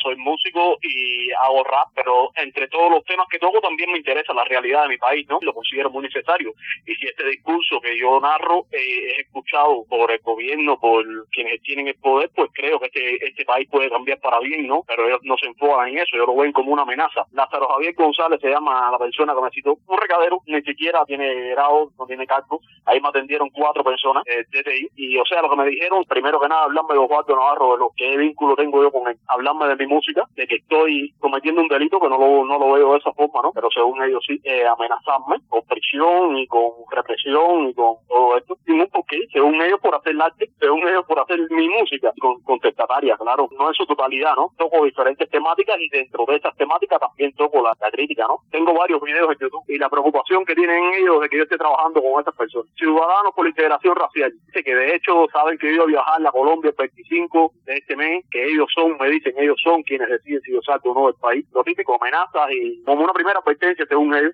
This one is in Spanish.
soy músico y hago rap, pero entre todos los temas que toco también me interesa la realidad de mi país, ¿no? Lo considero muy necesario. Y si este discurso que yo narro es escuchado por el gobierno, por quienes tienen el poder, pues creo que este país puede cambiar para bien, ¿no? Pero ellos no se enfocan en eso, ellos lo ven como una amenaza. Lázaro Javier González se llama la persona que me citó, un recadero, ni siquiera tiene grado, no tiene cargo. Ahí me atendieron 4 personas DTI, y o sea, lo que me dijeron, primero que nada, hablarme de Osvaldo Navarro, de lo que vínculo tengo yo con él, hablarme de mi música, de que estoy cometiendo un delito, que no lo veo de esa forma, ¿no? Pero según ellos sí, amenazarme con prisión y con represión y con todo esto, sin un porqué, según ellos por hacer el arte, según ellos por hacer mi música, contestataria, claro, no en su totalidad, ¿no? Toco diferentes temáticas y dentro de esas temáticas también toco la crítica, ¿no? Tengo varios videos en YouTube y la preocupación que tienen ellos de que yo esté trabajando con estas personas. Ciudadanos por la Integración Racial, dice que de hecho saben que yo iba a viajar a Colombia el 25 de este mes, que ellos son, me dicen, ellos son quienes deciden si yo salgo o no del país. Lo típico, amenazas y como una primera advertencia según ellos,